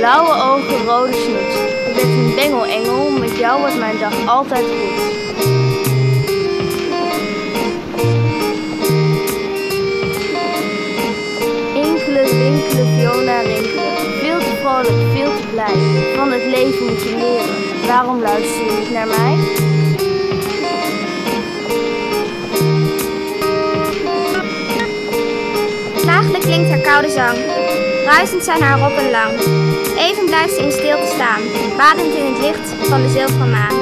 blauwe ogen, rode snoet. Je bent een bengelengel, met jou wordt mijn dag altijd goed. Inkelen, winkelen, Fiona, rinkelen. Veel te vrolijk, veel te blij. Van het leven moet je leren. Waarom luister je niet naar mij? Klagelijk klinkt haar koude zang. Ruisend zijn haar rokken lang. Even blijft ze in stilte staan, badend in het licht van de zilveren maan.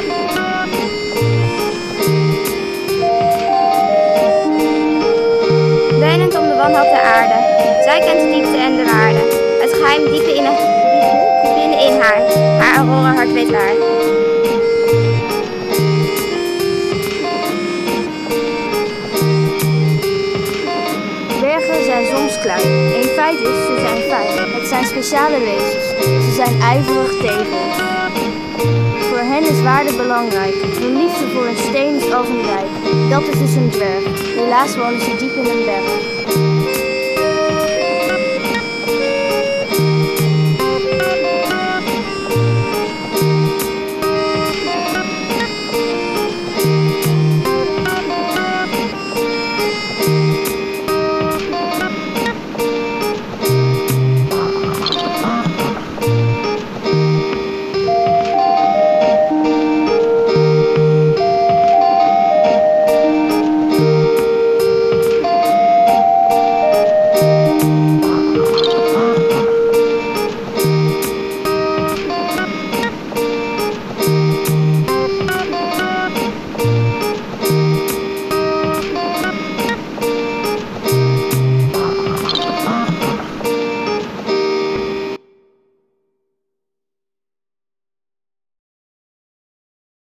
Wenend om de wanhoop der aarde. Zij kent de diepte en de waarde. Het geheim diepe binnenin haar. Haar aurora hart weet waar. Bergen zijn soms klein. In feite is ze zijn fijn. Het zijn speciale wezens. Ze zijn ijverig tegen ons. Voor hen is waarde belangrijk. Hun liefde voor een steen is als een dijk. Dat is dus een dwerg. Helaas wonen ze diep in een berg.